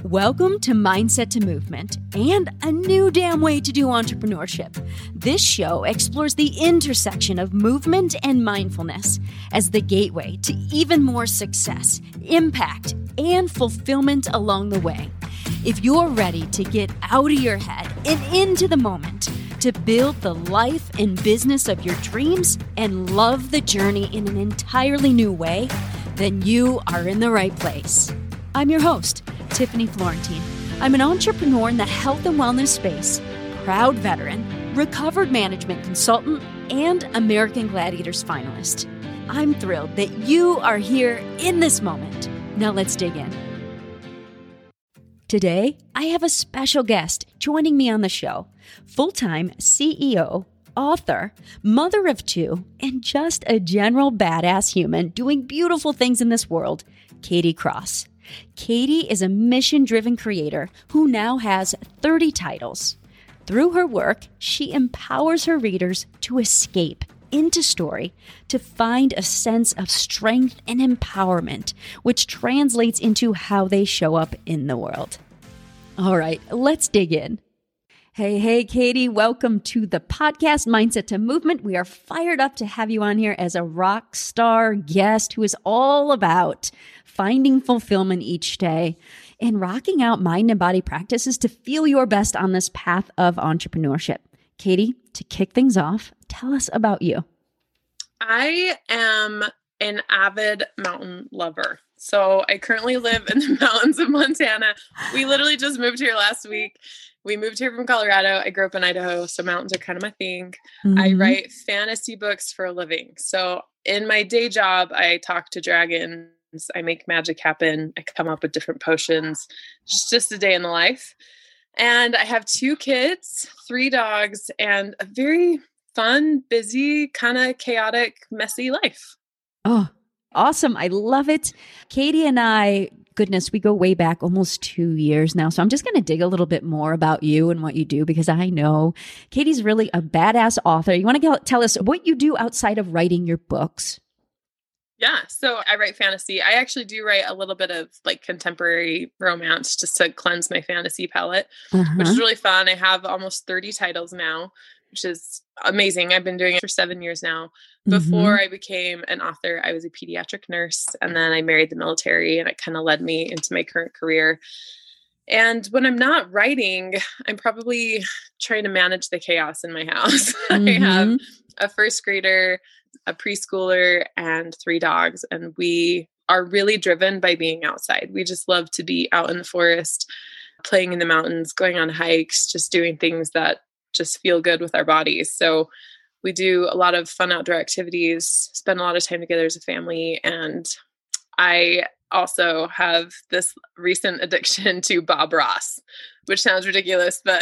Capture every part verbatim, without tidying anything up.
Welcome to Mindset to Movement and a new damn way to do entrepreneurship. This show explores the intersection of movement and mindfulness as the gateway to even more success, impact, and fulfillment along the way. If you're ready to get out of your head and into the moment, to build the life and business of your dreams and love the journey in an entirely new way, then you are in the right place. I'm your host, Tiffany Florentine. I'm an entrepreneur in the health and wellness space, proud veteran, recovered management consultant, and American Gladiators finalist. I'm thrilled that you are here in this moment. Now let's dig in. Today, I have a special guest joining me on the show, full-time C E O, author, mother of two, and just a general badass human doing beautiful things in this world, Katie Cross. Katie is a mission-driven creator who now has thirty titles. Through her work, she empowers her readers to escape into story, to find a sense of strength and empowerment, which translates into how they show up in the world. All right, let's dig in. Hey, hey, Katie, welcome to the podcast, Mindset to Movement. We are fired up to have you on here as a rock star guest who is all about finding fulfillment each day and rocking out mind and body practices to feel your best on this path of entrepreneurship. Katie, to kick things off, tell us about you. I am an avid mountain lover. So I currently live in the mountains of Montana. We literally just moved here last week. We moved here from Colorado. I grew up in Idaho, so mountains are kind of my thing. Mm-hmm. I write fantasy books for a living. So in my day job, I talk to dragons. I make magic happen. I come up with different potions. It's just a day in the life. And I have two kids, three dogs, and a very fun, busy, kind of chaotic, messy life. Oh, awesome. I love it. Katie and I, goodness, we go way back almost two years now. So I'm just going to dig a little bit more about you and what you do, because I know Katie's really a badass author. You want to tell us what you do outside of writing your books? Yeah. So I write fantasy. I actually do write a little bit of like contemporary romance just to cleanse my fantasy palette, uh-huh. which is really fun. I have almost thirty titles now, which is amazing. I've been doing it for seven years now. Before mm-hmm. I became an author, I was a pediatric nurse, and then I married the military, and it kind of led me into my current career. And when I'm not writing, I'm probably trying to manage the chaos in my house. Mm-hmm. I have a first grader, a preschooler, and three dogs. And we are really driven by being outside. We just love to be out in the forest, playing in the mountains, going on hikes, just doing things that just feel good with our bodies. So we do a lot of fun outdoor activities, spend a lot of time together as a family. And I also have this recent addiction to Bob Ross, which sounds ridiculous, but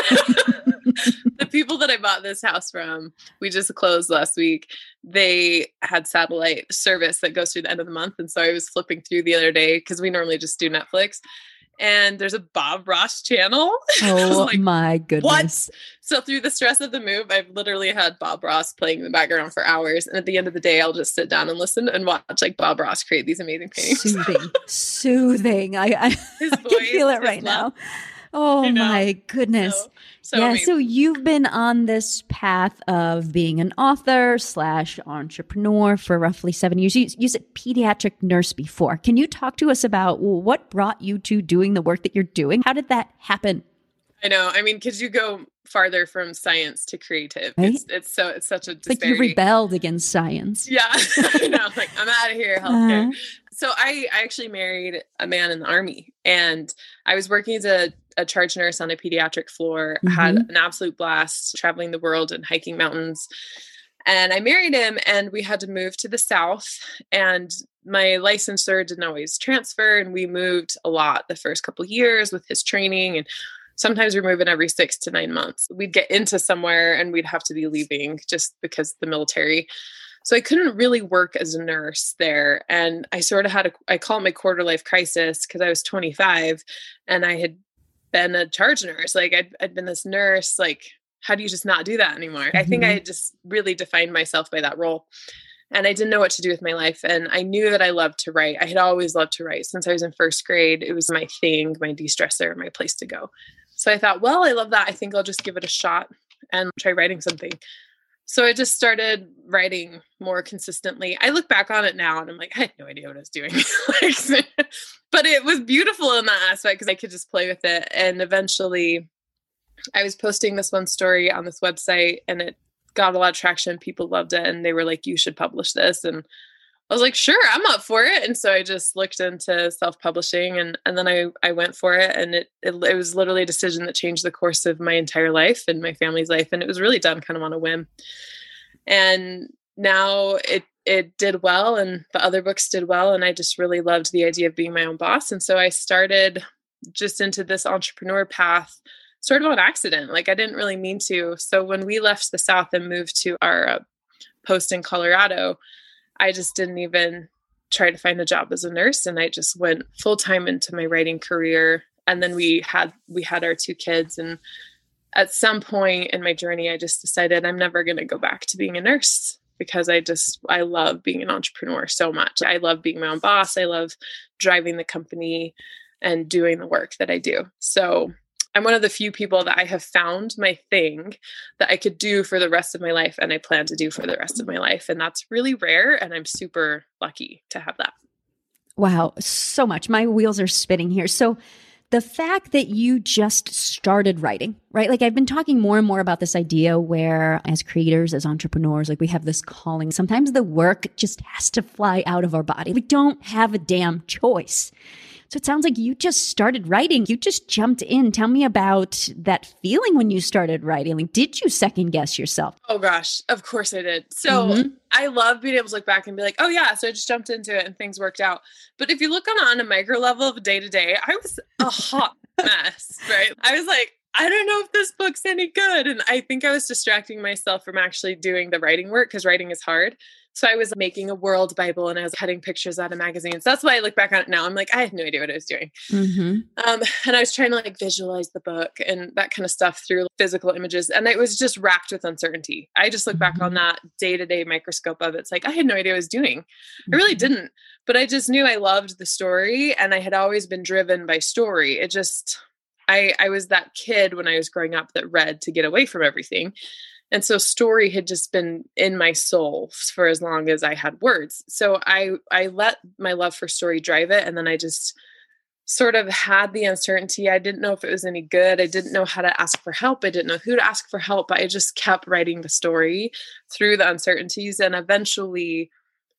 the people that I bought this house from, we just closed last week. They had satellite service that goes through the end of the month. And so I was flipping through the other day because we normally just do Netflix. And there's a Bob Ross channel. Oh like, my goodness. What? So through the stress of the move, I've literally had Bob Ross playing in the background for hours. And at the end of the day, I'll just sit down and listen and watch like Bob Ross create these amazing paintings. Soothing. Soothing. I, I, his I voice, can feel it right love. now. Oh you know? my goodness. So, so yeah. amazing. So you've been on this path of being an author slash entrepreneur for roughly seven years. You, you said pediatric nurse before. Can you talk to us about what brought you to doing the work that you're doing? How did that happen? I know. I mean, because you go farther from science to creative. Right? It's, it's so it's such a disparity. Like you rebelled against science. Yeah. I know. Like, I'm out of here, healthcare. Uh-huh. So I, I actually married a man in the Army, and I was working as a, a charge nurse on a pediatric floor, mm-hmm. had an absolute blast traveling the world and hiking mountains. And I married him, and we had to move to the South, and my licensure didn't always transfer. And we moved a lot the first couple of years with his training, and sometimes we're moving every six to nine months. We'd get into somewhere and we'd have to be leaving just because the military. So I couldn't really work as a nurse there. And I sort of had a, I call it my quarter life crisis, because I was twenty-five and I had been a charge nurse. Like I'd, I'd been this nurse, like, how do you just not do that anymore? Mm-hmm. I think I had just really defined myself by that role. and I didn't know what to do with my life. And I knew that I loved to write. I had always loved to write since I was in first grade. It was my thing, my de-stressor, my place to go. So I thought, well, I love that. I think I'll just give it a shot and try writing something. So I just started writing more consistently. I look back on it now and I'm like, I had no idea what I was doing. like, but it was beautiful in that aspect because I could just play with it. And eventually I was posting this one story on this website and it got a lot of traction. People loved it. And they were like, you should publish this. And I was like, sure, I'm up for it. And so I just looked into self-publishing and, and then I, I went for it. And it, it it was literally a decision that changed the course of my entire life and my family's life. And it was really done kind of on a whim. And now it it did well and the other books did well. And I just really loved the idea of being my own boss. And so I started just into this entrepreneur path sort of on accident. Like I didn't really mean to. So when we left the South and moved to our uh, post in Colorado, I just didn't even try to find a job as a nurse. And I just went full time into my writing career. And then we had, we had our two kids. And at some point in my journey, I just decided I'm never going to go back to being a nurse because I just, I love being an entrepreneur so much. I love being my own boss. I love driving the company and doing the work that I do. So I'm one of the few people that I have found my thing that I could do for the rest of my life and I plan to do for the rest of my life. And that's really rare. And I'm super lucky to have that. Wow. So much. My wheels are spinning here. So the fact that you just started writing, right? Like I've been talking more and more about this idea where as creators, as entrepreneurs, like we have this calling. Sometimes the work just has to fly out of our body. We don't have a damn choice. So it sounds like you just started writing. You just jumped in. Tell me about that feeling when you started writing. Like, did you second guess yourself? Oh gosh, of course I did. So mm-hmm. I love being able to look back and be like, oh yeah, so I just jumped into it and things worked out. But if you look on, on a micro level of day to day, I was a hot mess, right? I was like, I don't know if this book's any good. And I think I was distracting myself from actually doing the writing work because writing is hard. So I was making a world Bible and I was cutting pictures out of magazines. That's why I look back on it now. I'm like, I had no idea what I was doing. Mm-hmm. Um, and I was trying to like visualize the book and that kind of stuff through physical images. And it was just racked with uncertainty. I just look mm-hmm. back on that day-to-day microscope of it. It's like, I had no idea what I was doing. Mm-hmm. I really didn't, but I just knew I loved the story and I had always been driven by story. It just, I, I was that kid when I was growing up that read to get away from everything. And so story had just been in my soul for as long as I had words. So I, I let my love for story drive it. And then I just sort of had the uncertainty. I didn't know if it was any good. I didn't know how to ask for help. I didn't know who to ask for help, but I just kept writing the story through the uncertainties. And eventually,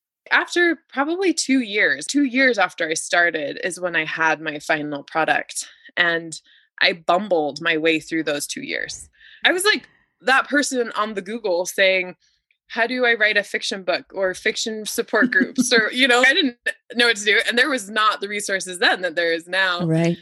after probably two years, two years after I started is when I had my final product. And I bumbled my way through those two years. I was like, that person on the Google saying, how do I write a fiction book or fiction support groups? Or, you know, I didn't know what to do. And there was not the resources then that there is now. Right.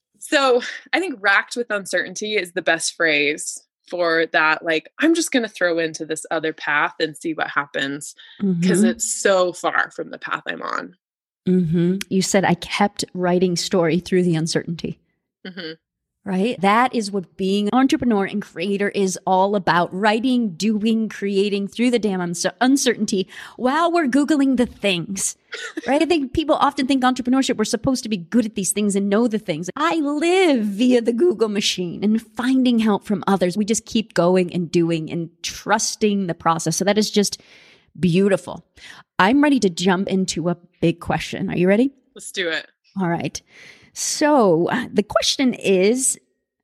So I think racked with uncertainty is the best phrase for that. Like, I'm just going to throw into this other path and see what happens because mm-hmm. it's so far from the path I'm on. Mm-hmm. You said I kept writing story through the uncertainty. Mm-hmm. Right? That is what being an entrepreneur and creator is all about. Writing, doing, creating through the damn uns- uncertainty while we're Googling the things, right? I think people often think entrepreneurship, we're supposed to be good at these things and know the things. I live via the Google machine and finding help from others. We just keep going and doing and trusting the process. So that is just beautiful. I'm ready to jump into a big question. Are you ready? Let's do it. All right. So uh, the question is,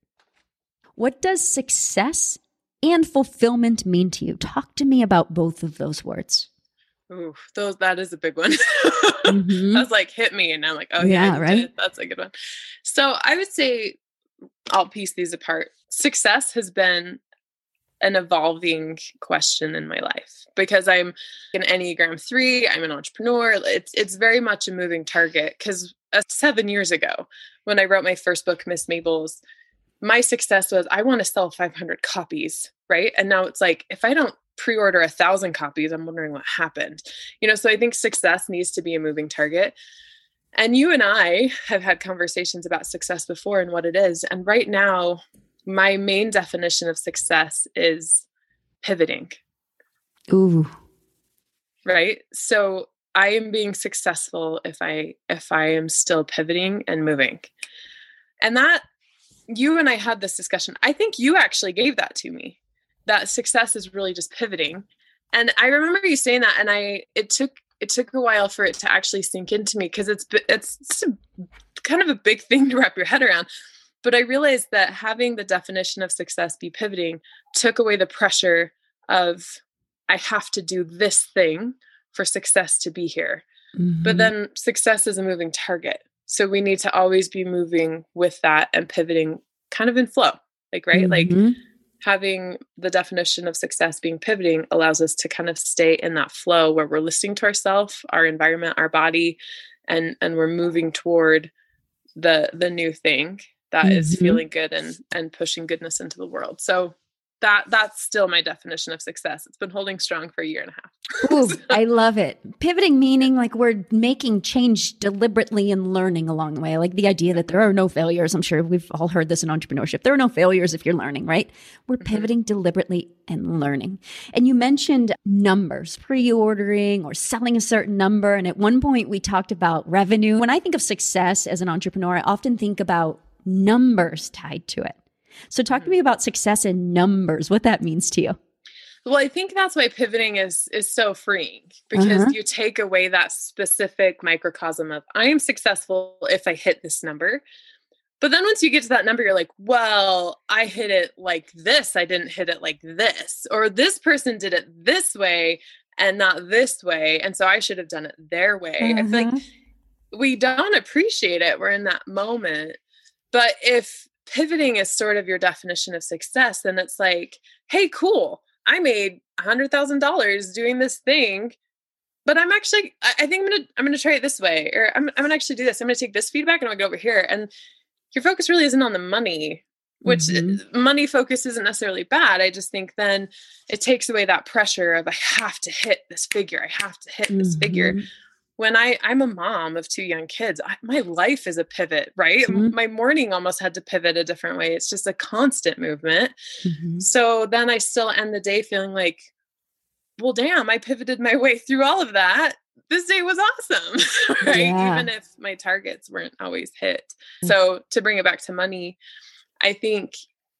what does success and fulfillment mean to you? Talk to me about both of those words. Ooh, those, that is a big one. mm-hmm. I was like, hit me. And I'm like, oh yeah, yeah right. That's a good one. So I would say I'll piece these apart. Success has been an evolving question in my life because I'm an Enneagram three. I'm an entrepreneur. It's, it's very much a moving target because uh, seven years ago, when I wrote my first book, Miss Mabel's, my success was I want to sell five hundred copies, right? And now it's like, if I don't pre-order a thousand copies, I'm wondering what happened. You know, so I think success needs to be a moving target. And you and I have had conversations about success before and what it is. And right now, my main definition of success is pivoting. Ooh. right? So I am being successful if I if I am still pivoting and moving. And that, you and I had this discussion. I think you actually gave that to me. That success is really just pivoting. And I remember you saying that, and I it took it took a while for it to actually sink into me, because it's it's, it's a, kind of a big thing to wrap your head around. But I realized that having the definition of success be pivoting took away the pressure of, I have to do this thing for success to be here. Mm-hmm. But then success is a moving target. So we need to always be moving with that and pivoting kind of in flow. Like, right? Mm-hmm. Like having the definition of success being pivoting allows us to kind of stay in that flow where we're listening to ourselves, our environment, our body, and, and we're moving toward the, the new thing that mm-hmm. is feeling good and, and pushing goodness into the world. So That that's still my definition of success. It's been holding strong for a year and a half. Ooh, I love it. Pivoting meaning like we're making change deliberately and learning along the way. I like the idea that there are no failures. I'm sure we've all heard this in entrepreneurship. There are no failures if you're learning, right? We're pivoting mm-hmm. deliberately and learning. And you mentioned numbers, pre-ordering or selling a certain number. And at one point we talked about revenue. When I think of success as an entrepreneur, I often think about numbers tied to it. So talk to me about success in numbers, what that means to you. Well, I think that's why pivoting is is so freeing, because uh-huh. you take away that specific microcosm of, I am successful if I hit this number. But then once you get to that number, you're like, well, I hit it like this. I didn't hit it like this. Or this person did it this way and not this way. And so I should have done it their way. Uh-huh. I feel like we don't appreciate it. We're in that moment. But if pivoting is sort of your definition of success, then it's like, hey, cool. I made a hundred thousand dollars doing this thing, but I'm actually, I think I'm going to, I'm going to try it this way, or I'm, I'm going to actually do this. I'm going to take this feedback and I'm going to go over here. And your focus really isn't on the money, which mm-hmm. money focus isn't necessarily bad. I just think then it takes away that pressure of, I have to hit this figure. I have to hit mm-hmm. this figure. When I, I'm a mom of two young kids, I, my life is a pivot, right? Mm-hmm. My morning almost had to pivot a different way. It's just a constant movement. Mm-hmm. So then I still end the day feeling like, well, damn, I pivoted my way through all of that. This day was awesome, right? Yeah. Even if my targets weren't always hit. Mm-hmm. So to bring it back to money, I think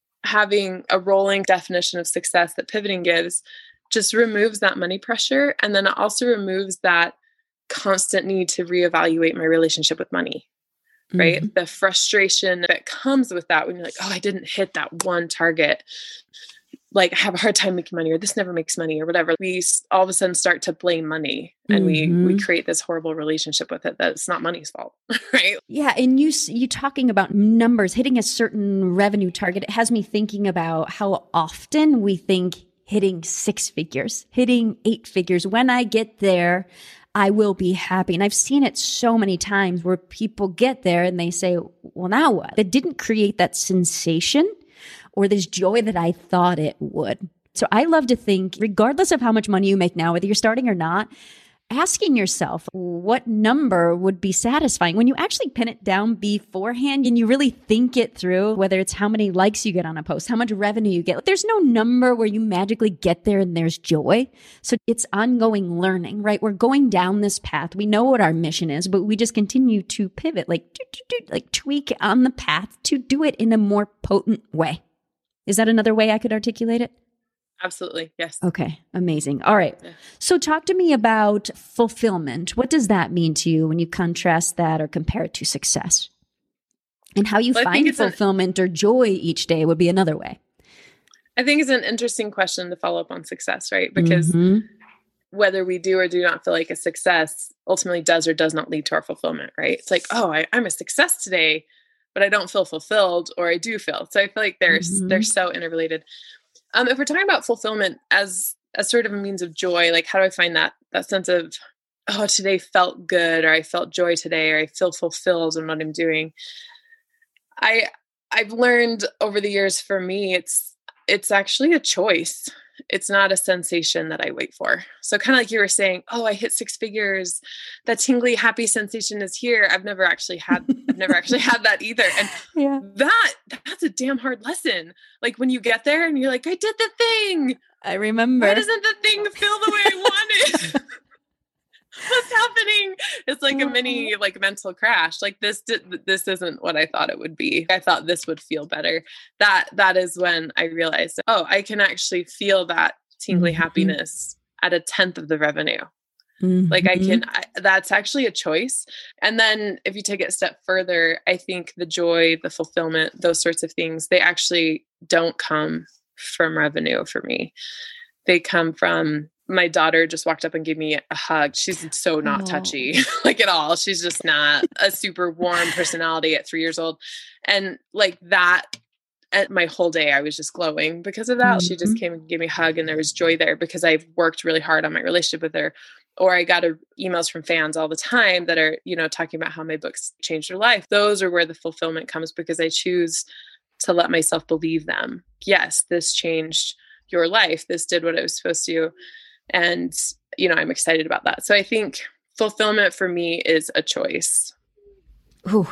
having a rolling definition of success that pivoting gives just removes that money pressure. And then it also removes that constant need to reevaluate my relationship with money, right? Mm-hmm. The frustration that comes with that when you're like, oh, I didn't hit that one target. Like I have a hard time making money, or this never makes money, or whatever. We all of a sudden start to blame money, and mm-hmm. we we create this horrible relationship with it that it's not money's fault, right? Yeah, and you you talking about numbers, hitting a certain revenue target, it has me thinking about how often we think hitting six figures, hitting eight figures. When I get there, I will be happy. And I've seen it so many times where people get there and they say, well, now what? That didn't create that sensation or this joy that I thought it would. So I love to think, regardless of how much money you make now, whether you're starting or not, asking yourself what number would be satisfying when you actually pin it down beforehand and you really think it through, whether it's how many likes you get on a post, how much revenue you get. There's no number where you magically get there and there's joy. So it's ongoing learning, right? We're going down this path. We know what our mission is, but we just continue to pivot, like, like tweak on the path to do it in a more potent way. Is that another way I could articulate it? Absolutely. Yes. Okay. Amazing. All right. Yeah. So talk to me about fulfillment. What does that mean to you when you contrast that or compare it to success? And how you well, find fulfillment an, or joy each day would be another way. I think it's an interesting question to follow up on success, right? Because mm-hmm. whether we do or do not feel like a success ultimately does or does not lead to our fulfillment, right? It's like, oh, I, I'm a success today, but I don't feel fulfilled, or I do feel. So I feel like they're, mm-hmm. they're so interrelated. Um, if we're talking about fulfillment as a sort of a means of joy, like how do I find that that sense of, oh, today felt good, or I felt joy today, or I feel fulfilled in what I'm doing? I I've learned over the years, for me, it's it's actually a choice. It's not a sensation that I wait for. So kind of like you were saying, oh, I hit six figures. That tingly, happy sensation is here. I've never actually had, I've never actually had that either. And yeah. that, that's a damn hard lesson. Like when you get there and you're like, I did the thing. I remember. Why doesn't the thing feel the way I wanted? what's happening? It's like a mini like mental crash. Like this, did, this isn't what I thought it would be. I thought this would feel better. That, that is when I realized, oh, I can actually feel that tingly mm-hmm. happiness at a tenth of the revenue. Mm-hmm. Like I can, I, that's actually a choice. And then if you take it a step further, I think the joy, the fulfillment, those sorts of things, they actually don't come from revenue for me. They come from my daughter just walked up and gave me a hug. She's so not oh. touchy, like at all. She's just not a super warm personality at three years old. And like that, at my whole day, I was just glowing because of that. Mm-hmm. She just came and gave me a hug and there was joy there because I've worked really hard on my relationship with her. Or I got a, emails from fans all the time that are, you know, talking about how my books changed their life. Those are where the fulfillment comes because I choose to let myself believe them. Yes, this changed your life. This did what it was supposed to. And, you know, I'm excited about that. So I think fulfillment for me is a choice. Ooh.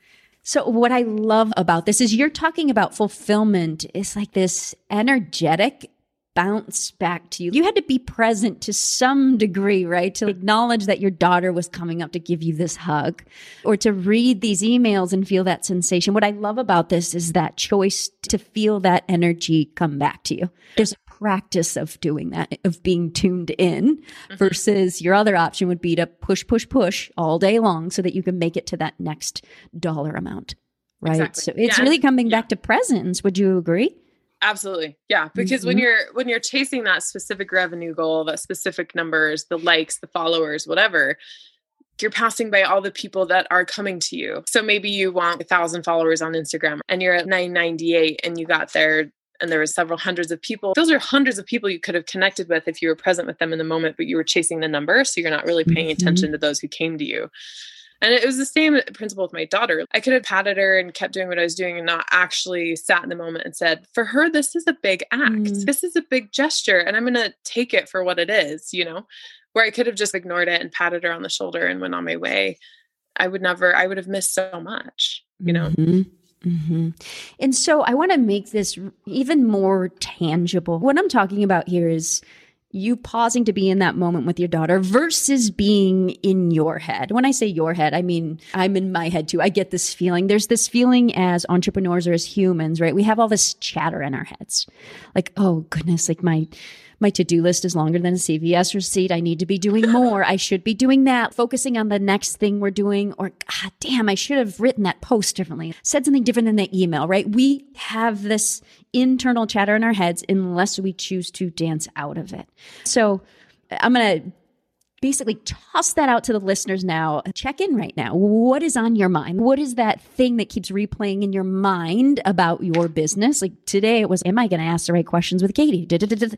So what I love about this is you're talking about fulfillment is like this energetic bounce back to you. You had to be present to some degree, right? To acknowledge that your daughter was coming up to give you this hug or to read these emails and feel that sensation. What I love about this is that choice to feel that energy come back to you. There's a practice of doing that, of being tuned in mm-hmm. versus your other option would be to push, push, push all day long so that you can make it to that next dollar amount, right? Exactly. So it's yeah. really coming yeah. back to presence. Would you agree? Absolutely. Yeah. Because mm-hmm. when you're, when you're chasing that specific revenue goal, that specific numbers, the likes, the followers, whatever, you're passing by all the people that are coming to you. So maybe you want a thousand followers on Instagram and you're at nine ninety-eight and you got there and there were several hundreds of people. Those are hundreds of people you could have connected with if you were present with them in the moment, but you were chasing the number. So you're not really paying mm-hmm. attention to those who came to you. And it was the same principle with my daughter. I could have patted her and kept doing what I was doing and not actually sat in the moment and said, for her, this is a big act. Mm. This is a big gesture and I'm going to take it for what it is, you know, where I could have just ignored it and patted her on the shoulder and went on my way. I would never, I would have missed so much, you know? Mm-hmm. Mm-hmm. And so I want to make this even more tangible. What I'm talking about here is you pausing to be in that moment with your daughter versus being in your head. When I say your head, I mean, I'm in my head too. I get this feeling. There's this feeling as entrepreneurs or as humans, right? We have all this chatter in our heads. Like, oh goodness, like my My to-do list is longer than a C V S receipt. I need to be doing more. I should be doing that, focusing on the next thing we're doing. Or, God damn, I should have written that post differently, said something different in the email, right? We have this internal chatter in our heads unless we choose to dance out of it. So I'm going to basically toss that out to the listeners now. Check in right now. What is on your mind? What is that thing that keeps replaying in your mind about your business? Like today it was, am I going to ask the right questions with Katie?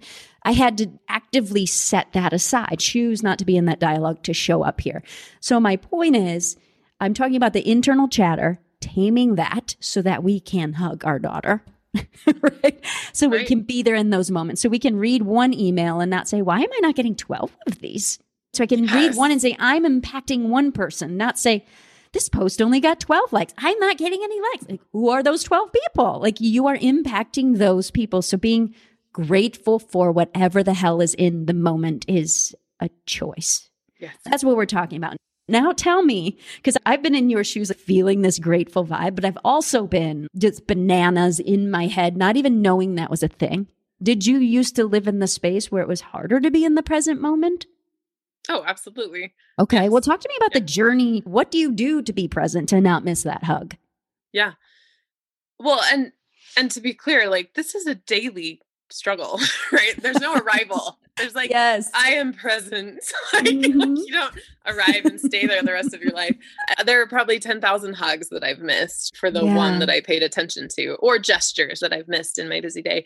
I had to actively set that aside, choose not to be in that dialogue to show up here. So my point is, I'm talking about the internal chatter, taming that so that we can hug our daughter. Right? So right. we can be there in those moments. So we can read one email and not say, why am I not getting twelve of these? So I can yes. read one and say, I'm impacting one person, not say, this post only got twelve likes. I'm not getting any likes. Like, who are those twelve people? Like, you are impacting those people. So being grateful for whatever the hell is in the moment is a choice. Yes. That's what we're talking about. Now tell me, because I've been in your shoes feeling this grateful vibe, but I've also been just bananas in my head, not even knowing that was a thing. Did you used to live in the space where it was harder to be in the present moment? Oh, absolutely. Okay. Yes. Well, talk to me about yeah. the journey. What do you do to be present to not miss that hug? Yeah. Well, and, and to be clear, like this is a daily struggle, right? There's no arrival. There's like, yes. I am present. Like, mm-hmm. like you don't arrive and stay there the rest of your life. There are probably ten thousand hugs that I've missed for the yeah. one that I paid attention to, or gestures that I've missed in my busy day.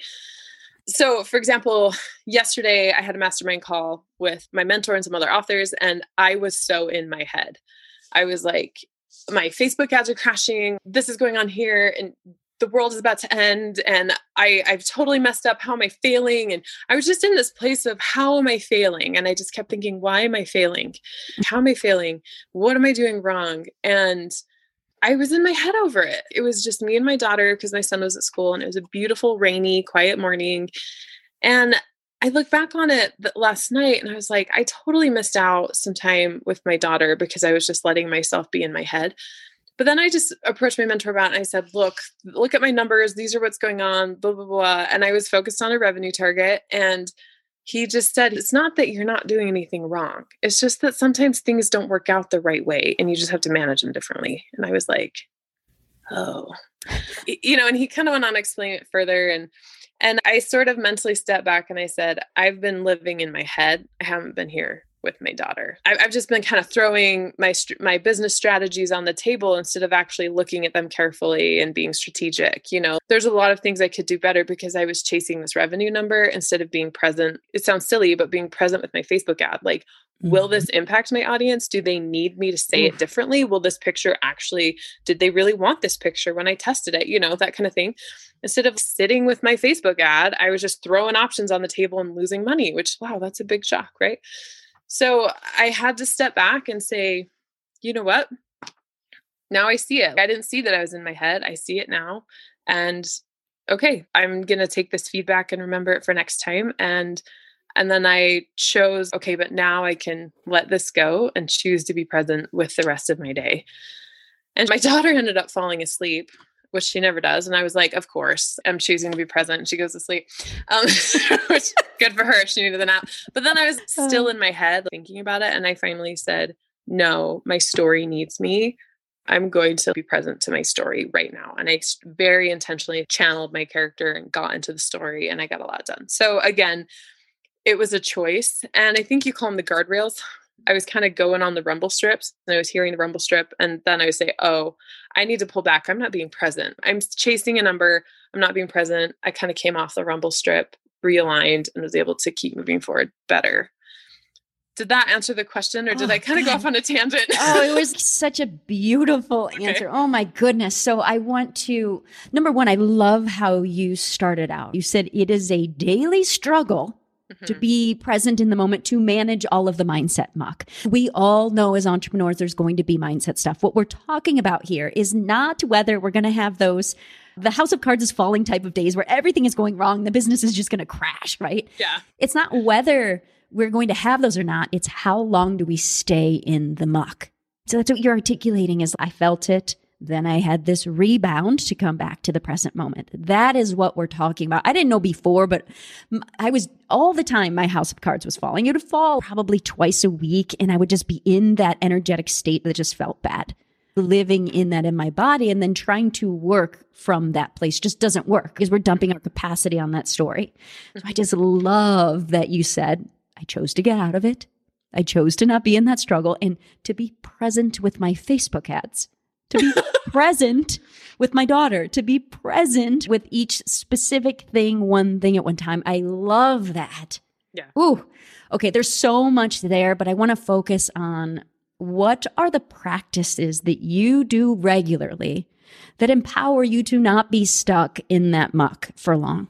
So for example, yesterday I had a mastermind call with my mentor and some other authors, and I was so in my head. I was like, my Facebook ads are crashing. This is going on here and the world is about to end. And I, I've totally messed up. How am I failing? And I was just in this place of how am I failing? And I just kept thinking, why am I failing? How am I failing? What am I doing wrong? And I was in my head over it. It was just me and my daughter because my son was at school, and it was a beautiful, rainy, quiet morning. And I look back on it th- last night and I was like, I totally missed out some time with my daughter because I was just letting myself be in my head. But then I just approached my mentor about it and I said, look, look at my numbers. These are what's going on, blah, blah, blah. And I was focused on a revenue target. And he just said, it's not that you're not doing anything wrong. It's just that sometimes things don't work out the right way and you just have to manage them differently. And I was like, oh, you know, and he kind of went on to explain it further. And, and I sort of mentally stepped back and I said, I've been living in my head. I haven't been here with my daughter. I've just been kind of throwing my, my business strategies on the table instead of actually looking at them carefully and being strategic. You know, there's a lot of things I could do better because I was chasing this revenue number instead of being present. It sounds silly, but being present with my Facebook ad, like, mm-hmm. will this impact my audience? Do they need me to say Oof. it differently? Will this picture actually, did they really want this picture when I tested it? You know, that kind of thing. Instead of sitting with my Facebook ad, I was just throwing options on the table and losing money, which, wow, that's a big shock, right? So I had to step back and say, you know what? Now I see it. I didn't see that I was in my head. I see it now. And okay, I'm going to take this feedback and remember it for next time. And, and then I chose, okay, but now I can let this go and choose to be present with the rest of my day. And my daughter ended up falling asleep, which she never does. And I was like, of course, I'm choosing to be present. And she goes to sleep, um, which good for her. She needed the nap. But then I was still in my head thinking about it. And I finally said, no, my story needs me. I'm going to be present to my story right now. And I very intentionally channeled my character and got into the story and I got a lot done. So again, it was a choice. And I think you call them the guardrails. I was kind of going on the rumble strips and I was hearing the rumble strip. And then I would say, oh, I need to pull back. I'm not being present. I'm chasing a number. I'm not being present. I kind of came off the rumble strip, realigned, and was able to keep moving forward better. Did that answer the question or did oh, I kind of go off on a tangent? Oh, it was such a beautiful answer. Okay. Oh my goodness. So I want to, number one, I love how you started out. You said it is a daily struggle to be present in the moment, to manage all of the mindset muck. We all know as entrepreneurs, there's going to be mindset stuff. What we're talking about here is not whether we're going to have those, the house of cards is falling type of days where everything is going wrong. The business is just going to crash, right? Yeah. It's not whether we're going to have those or not. It's how long do we stay in the muck? So that's what you're articulating is I felt it. Then I had this rebound to come back to the present moment. That is what we're talking about. I didn't know before, but I was all the time, my house of cards was falling. It would fall probably twice a week. And I would just be in that energetic state that just felt bad. Living in that in my body and then trying to work from that place just doesn't work because we're dumping our capacity on that story. So I just love that you said, I chose to get out of it. I chose to not be in that struggle and to be present with my Facebook ads. To be present with my daughter, to be present with each specific thing, one thing at one time. I love that. Yeah. Ooh, okay. There's so much there, but I want to focus on what are the practices that you do regularly that empower you to not be stuck in that muck for long?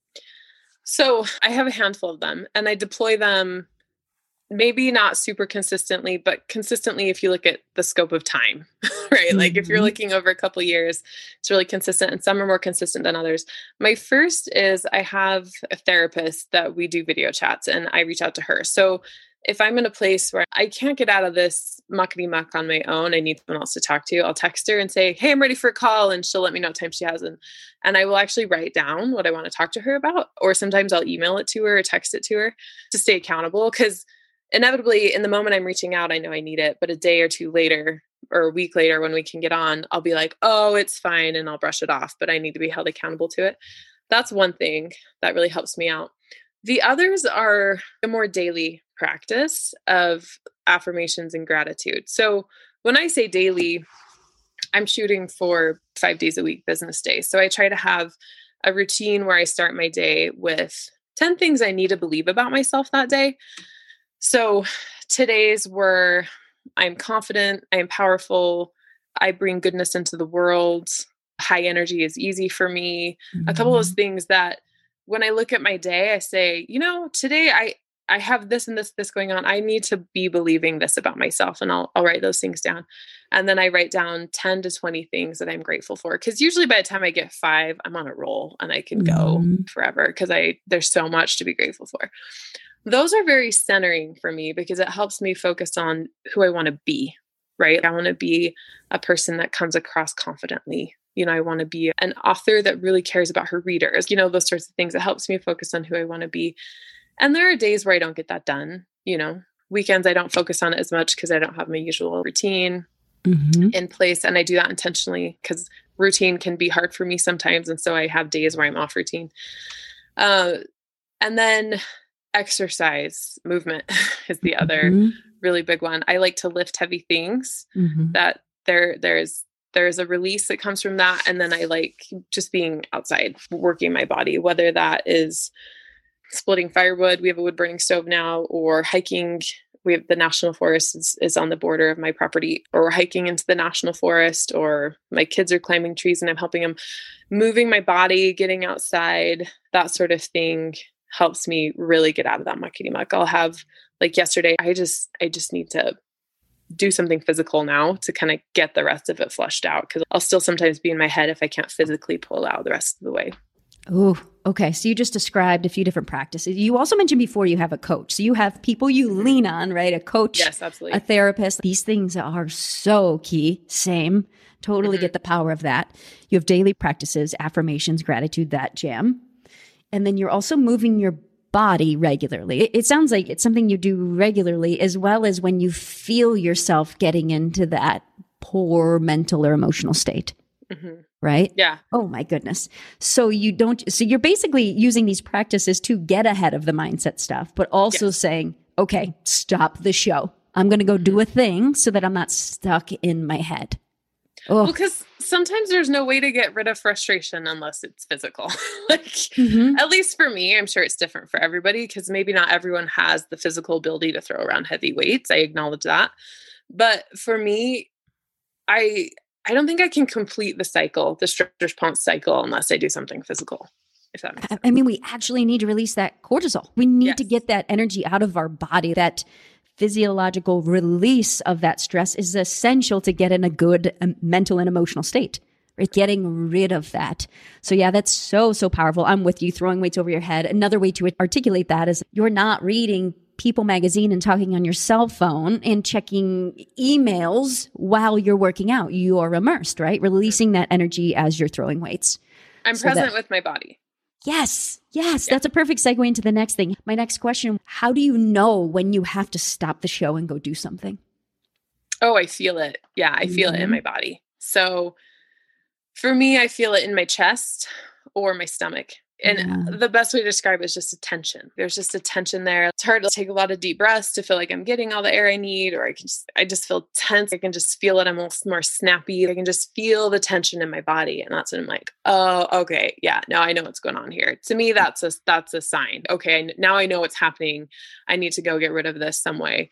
So I have a handful of them and I deploy them maybe not super consistently, but consistently if you look at the scope of time, right? Mm-hmm. Like if you're looking over a couple of years, it's really consistent and some are more consistent than others. My first is I have a therapist that we do video chats and I reach out to her. So if I'm in a place where I can't get out of this muckety muck on my own, I need someone else to talk to, I'll text her and say, hey, I'm ready for a call. And she'll let me know what time she has. And, and I will actually write down what I want to talk to her about. Or sometimes I'll email it to her or text it to her to stay accountable. Because inevitably in the moment I'm reaching out, I know I need it. But a day or two later or a week later when we can get on, I'll be like, oh, it's fine. And I'll brush it off. But I need to be held accountable to it. That's one thing that really helps me out. The others are a more daily practice of affirmations and gratitude. So when I say daily, I'm shooting for five days a week business days. So I try to have a routine where I start my day with ten things I need to believe about myself that day. So today's were, I'm confident, I am powerful, I bring goodness into the world, high energy is easy for me. Mm-hmm. A couple of those things that when I look at my day, I say, you know, today I, I have this and this, this going on. I need to be believing this about myself. And I'll, I'll write those things down. And then I write down ten to twenty things that I'm grateful for. Cause usually by the time I get five, I'm on a roll and I can go mm-hmm. forever. Cause I, there's so much to be grateful for. Those are very centering for me because it helps me focus on who I want to be, right? I want to be a person that comes across confidently. You know, I want to be an author that really cares about her readers, you know, those sorts of things. It helps me focus on who I want to be. And there are days where I don't get that done. You know, weekends, I don't focus on it as much because I don't have my usual routine mm-hmm. in place. And I do that intentionally because routine can be hard for me sometimes. And so I have days where I'm off routine. Uh, and then exercise, movement is the other mm-hmm. really big one. I like to lift heavy things mm-hmm. that there, there's, there's a release that comes from that. And then I like just being outside, working my body, whether that is splitting firewood. We have a wood burning stove now, or hiking. We have the national forest is, is on the border of my property, or hiking into the national forest, or my kids are climbing trees and I'm helping them. Moving my body, getting outside, that sort of thing helps me really get out of that muckety muck. I'll have like yesterday, I just, I just need to do something physical now to kind of get the rest of it flushed out. Cause I'll still sometimes be in my head if I can't physically pull out the rest of the way. Oh, okay. So you just described a few different practices. You also mentioned before you have a coach. So you have people you lean on, right? A coach, yes, absolutely. A therapist. These things are so key. Same. Totally mm-hmm. get the power of that. You have daily practices, affirmations, gratitude, that jam. And then you're also moving your body regularly. It, it sounds like it's something you do regularly, as well as when you feel yourself getting into that poor mental or emotional state. Mm-hmm. Right? Yeah. Oh my goodness. So you don't, so you're basically using these practices to get ahead of the mindset stuff, but also yes. saying, okay, stop the show. I'm going to go do a thing so that I'm not stuck in my head. Oh. Well, because sometimes there's no way to get rid of frustration unless it's physical. Like, mm-hmm. at least for me, I'm sure it's different for everybody because maybe not everyone has the physical ability to throw around heavy weights. I acknowledge that. But for me, I, I don't think I can complete the cycle, the stress response cycle, unless I do something physical. If that makes sense. I mean, we actually need to release that cortisol. We need yes. to get that energy out of our body. That physiological release of that stress is essential to get in a good um, mental and emotional state. Right? Getting rid of that. So yeah, that's so, so powerful. I'm with you. Throwing weights over your head. Another way to articulate that is you're not reading People magazine and talking on your cell phone and checking emails while you're working out. You are immersed, right? Releasing that energy as you're throwing weights. I'm so present that, with my body. Yes. Yes. Yeah. That's a perfect segue into the next thing. My next question, how do you know when you have to stop the show and go do something? Oh, I feel it. Yeah, I feel mm-hmm. it in my body. So for me, I feel it in my chest or my stomach. And yeah. the best way to describe it is just a tension. There's just a tension there. It's hard to take a lot of deep breaths to feel like I'm getting all the air I need, or I can just, I just feel tense. I can just feel it. I'm almost more snappy. I can just feel the tension in my body. And that's when I'm like, oh, okay. Yeah, now I know what's going on here. To me, that's a, that's a sign. Okay. Now I know what's happening. I need to go get rid of this some way.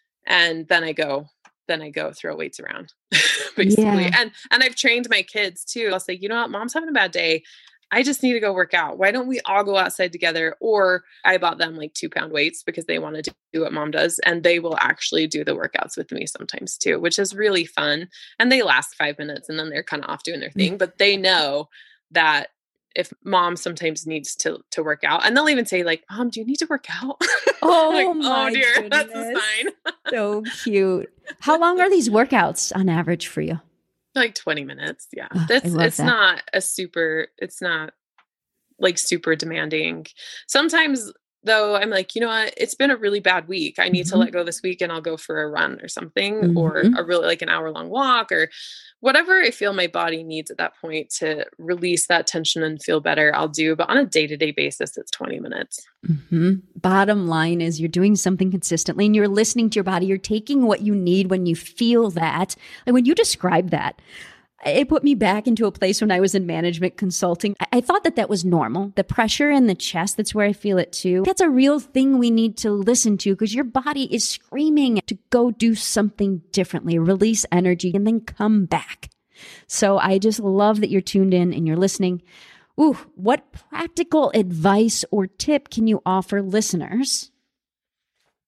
And then I go, then I go throw weights around basically. Yeah. And, and I've trained my kids too. I'll say, you know what, mom's having a bad day. I just need to go work out. Why don't we all go outside together? Or I bought them like two pound weights because they want to do what mom does. And they will actually do the workouts with me sometimes too, which is really fun. And they last five minutes and then they're kind of off doing their thing, but they know that if mom sometimes needs to, to work out, and they'll even say like, Mom, do you need to work out? Oh, like, my oh dear, goodness. That's a sign. So cute. How long are these workouts on average for you? Like twenty minutes. Yeah. Oh, That's, it's that. not a super, it's not like super demanding. Sometimes though, I'm like, you know what, it's been a really bad week. I need mm-hmm. to let go this week and I'll go for a run or something, mm-hmm. or a really like an hour long walk or whatever I feel my body needs at that point to release that tension and feel better, I'll do. But on a day-to-day basis, it's twenty minutes. Mm-hmm. Bottom line is you're doing something consistently and you're listening to your body. You're taking what you need when you feel that. Like when you describe that, it put me back into a place when I was in management consulting. I, I thought that that was normal. The pressure in the chest, that's where I feel it too. That's a real thing we need to listen to because your body is screaming to go do something differently, release energy, and then come back. So I just love that you're tuned in and you're listening. Ooh, what practical advice or tip can you offer listeners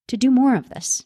to do more of this?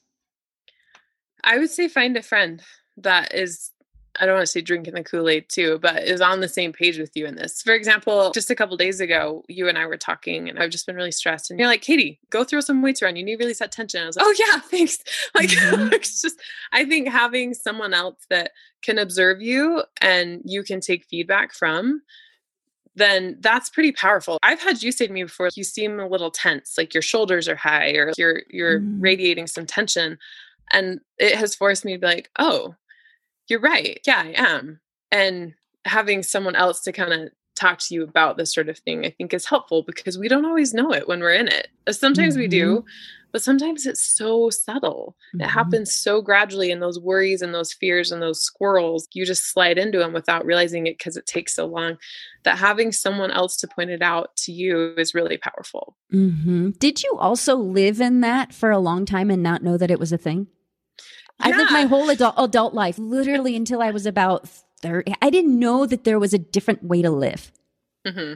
I would say find a friend that is, I don't want to say drinking the Kool-Aid too, but is on the same page with you in this. For example, just a couple days ago, you and I were talking and I've just been really stressed. And you're like, Katie, go throw some weights around. You need to release that tension. I was like, oh yeah, thanks. Like, mm-hmm. It's just, I think having someone else that can observe you and you can take feedback from, then that's pretty powerful. I've had you say to me before, you seem a little tense, like your shoulders are high or you're, you're mm. radiating some tension. And it has forced me to be like, oh, you're right. Yeah, I am. And having someone else to kind of talk to you about this sort of thing, I think is helpful because we don't always know it when we're in it. Sometimes mm-hmm. we do, but sometimes it's so subtle. Mm-hmm. It happens so gradually, and those worries and those fears and those squirrels, you just slide into them without realizing it because it takes so long. That having someone else to point it out to you is really powerful. Mm-hmm. Did you also live in that for a long time and not know that it was a thing? Yeah. I lived my whole adult, adult life, literally until I was about thirty. I didn't know that there was a different way to live. Mm-hmm.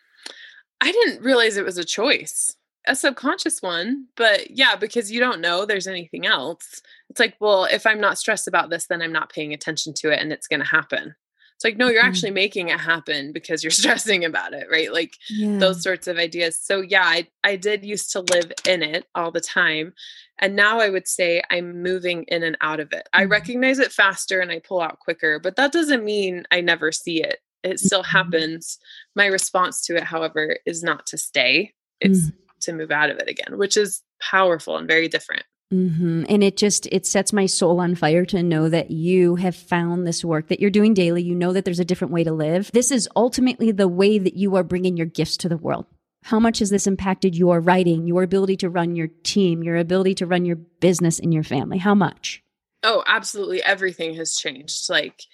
I didn't realize it was a choice, a subconscious one. But yeah, because you don't know there's anything else. It's like, well, if I'm not stressed about this, then I'm not paying attention to it and it's going to happen. It's like, no, you're actually making it happen because you're stressing about it, right? Like yeah. those sorts of ideas. So yeah, I, I did used to live in it all the time. And now I would say I'm moving in and out of it. Mm-hmm. I recognize it faster and I pull out quicker, but that doesn't mean I never see it. It still mm-hmm. happens. My response to it, however, is not to stay. It's mm-hmm. to move out of it again, which is powerful and very different. Mm-hmm. And it just, it sets my soul on fire to know that you have found this work that you're doing daily. You know that there's a different way to live. This is ultimately the way that you are bringing your gifts to the world. How much has this impacted your writing, your ability to run your team, your ability to run your business and your family? How much? Oh, absolutely. Everything has changed. Like,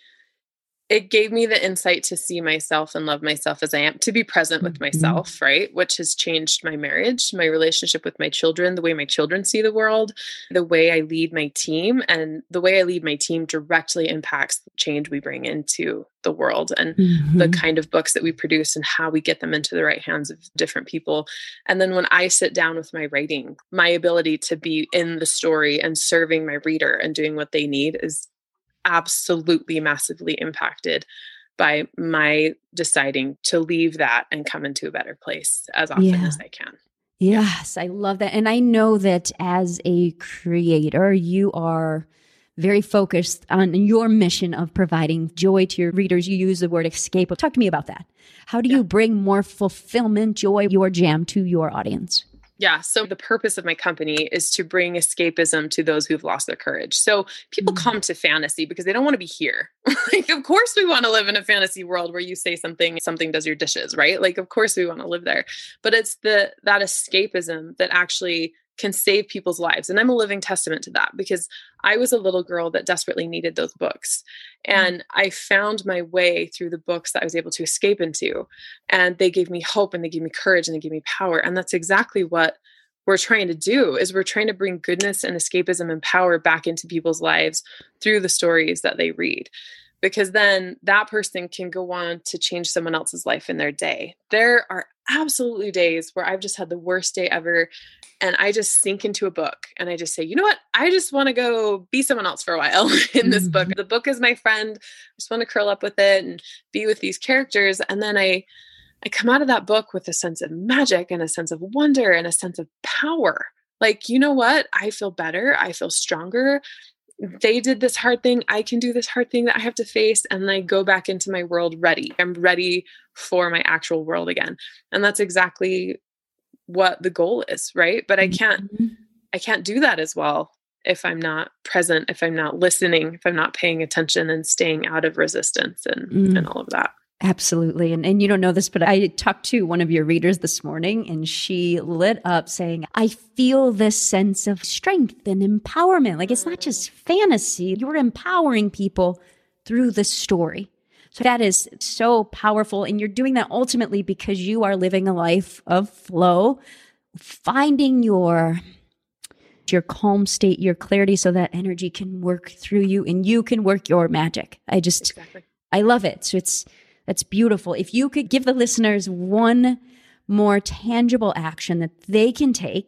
it gave me the insight to see myself and love myself as I am, to be present with myself, mm-hmm. right? Which has changed my marriage, my relationship with my children, the way my children see the world, the way I lead my team, and the way I lead my team directly impacts the change we bring into the world and mm-hmm. the kind of books that we produce and how we get them into the right hands of different people. And then when I sit down with my writing, my ability to be in the story and serving my reader and doing what they need is absolutely massively impacted by my deciding to leave that and come into a better place as often yeah. as I can. Yes, I love that. And I know that as a creator, you are very focused on your mission of providing joy to your readers. You use the word escape. Talk to me about that. How do yeah. you bring more fulfillment, joy, your jam to your audience? Yeah. So the purpose of my company is to bring escapism to those who've lost their courage. So people mm-hmm. come to fantasy because they don't want to be here. Like, of course we want to live in a fantasy world where you say something, something does your dishes, right? Like, of course we want to live there, but it's the, that escapism that actually can save people's lives. And I'm a living testament to that because I was a little girl that desperately needed those books. And I found my way through the books that I was able to escape into. And they gave me hope and they gave me courage and they gave me power. And that's exactly what we're trying to do is we're trying to bring goodness and escapism and power back into people's lives through the stories that they read. Because then that person can go on to change someone else's life in their day. There are absolutely days where I've just had the worst day ever. And I just sink into a book and I just say, you know what? I just want to go be someone else for a while in this mm-hmm. book. The book is my friend. I just want to curl up with it and be with these characters. And then I, I come out of that book with a sense of magic and a sense of wonder and a sense of power. Like, you know what? I feel better. I feel stronger. They did this hard thing. I can do this hard thing that I have to face. And then I go back into my world ready. I'm ready for my actual world again. And that's exactly what the goal is, right? But I can't, mm-hmm. I can't do that as well if I'm not present, if I'm not listening, if I'm not paying attention and staying out of resistance and, mm. and all of that. Absolutely. And and you don't know this, but I talked to one of your readers this morning and she lit up saying, I feel this sense of strength and empowerment. Like, it's not just fantasy. You're empowering people through the story. So that is so powerful. And you're doing that ultimately because you are living a life of flow, finding your, your calm state, your clarity, so that energy can work through you and you can work your magic. I just, exactly. I love it. So it's, that's beautiful. If you could give the listeners one more tangible action that they can take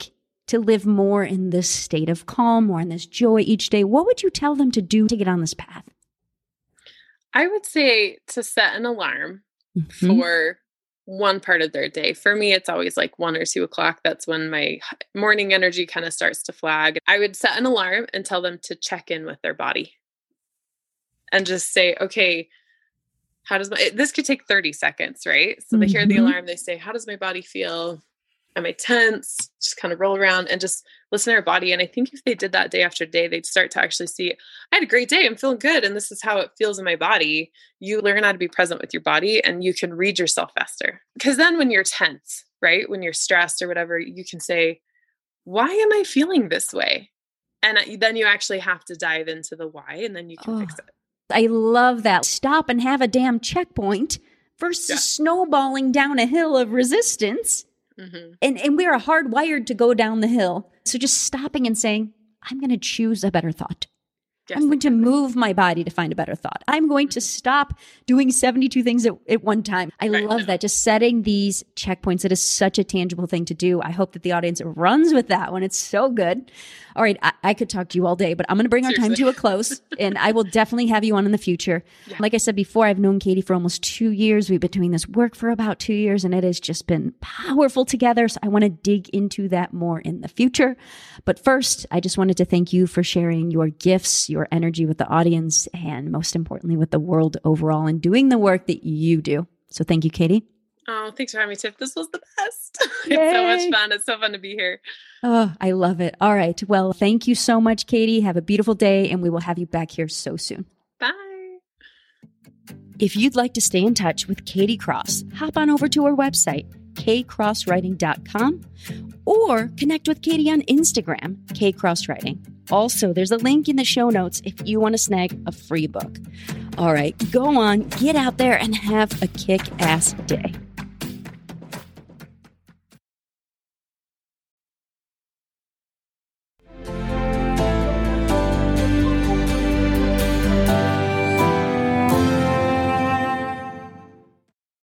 to live more in this state of calm, more in this joy each day, what would you tell them to do to get on this path? I would say to set an alarm mm-hmm. for one part of their day. For me, it's always like one or two o'clock. That's when my morning energy kind of starts to flag. I would set an alarm and tell them to check in with their body and just say, okay, how does my, this could take thirty seconds, right? So mm-hmm. they hear the alarm, they say, how does my body feel? Am I tense? Just kind of roll around and just listen to our body. And I think if they did that day after day, they'd start to actually see, I had a great day. I'm feeling good. And this is how it feels in my body. You learn how to be present with your body and you can read yourself faster. Because then when you're tense, right? When you're stressed or whatever, you can say, why am I feeling this way? And then you actually have to dive into the why and then you can oh, fix it. I love that. Stop and have a damn checkpoint versus yeah. snowballing down a hill of resistance. Mm-hmm. And and we are hardwired to go down the hill. So just stopping and saying, I'm going to choose a better thought. Yes, I'm going exactly. to move my body to find a better thought. I'm going to stop doing seventy-two things at, at one time. I right, love no. that. Just setting these checkpoints. It is such a tangible thing to do. I hope that the audience runs with that one. It's so good. All right. I, I could talk to you all day, but I'm going to bring Seriously. our time to a close and I will definitely have you on in the future. Yeah. Like I said before, I've known Katie for almost two years. We've been doing this work for about two years and it has just been powerful together. So I want to dig into that more in the future. But first, I just wanted to thank you for sharing your gifts, your energy with the audience, and most importantly, with the world overall and doing the work that you do. So thank you, Katie. Oh, thanks for having me, Tiff. This was the best. Yay. It's so much fun. It's so fun to be here. Oh, I love it. All right. Well, thank you so much, Katie. Have a beautiful day, and we will have you back here so soon. Bye. If you'd like to stay in touch with Katie Cross, hop on over to her website, k cross writing dot com, or connect with Katie on Instagram, kcrosswriting. Also, there's a link in the show notes if you want to snag a free book. All right, go on, get out there and have a kick-ass day.